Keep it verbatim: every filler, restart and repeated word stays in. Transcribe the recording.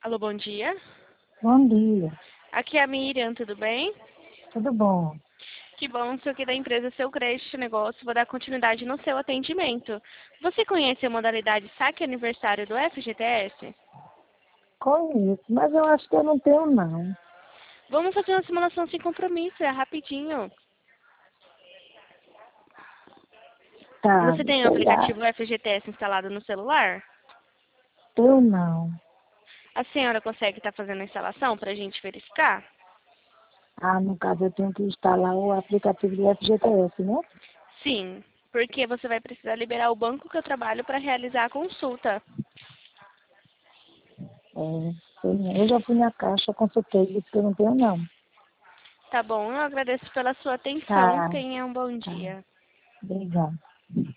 Alô, bom dia. Bom dia, Aqui é a Miriam, tudo bem? tudo bom? Que bom, sou aqui da empresa Seu Crédito Negócio, vou dar continuidade no seu atendimento. Você conhece a modalidade Saque Aniversário do F G T S? Conheço, mas eu acho que eu não tenho não. Vamos fazer uma simulação sem compromisso, é rapidinho. Tá, Você tem o sei lá, aplicativo F G T S instalado no celular? eu não. A senhora consegue estar fazendo a instalação para a gente verificar? Ah, no caso eu tenho que instalar o aplicativo do F G T S, né? Sim, porque você vai precisar liberar o banco que eu trabalho para realizar a consulta. É, sei não. Eu já fui na caixa, consultei, disse que eu não tenho não. Tá bom, eu agradeço pela sua atenção. Tá, Tenha um bom tá, dia. obrigada.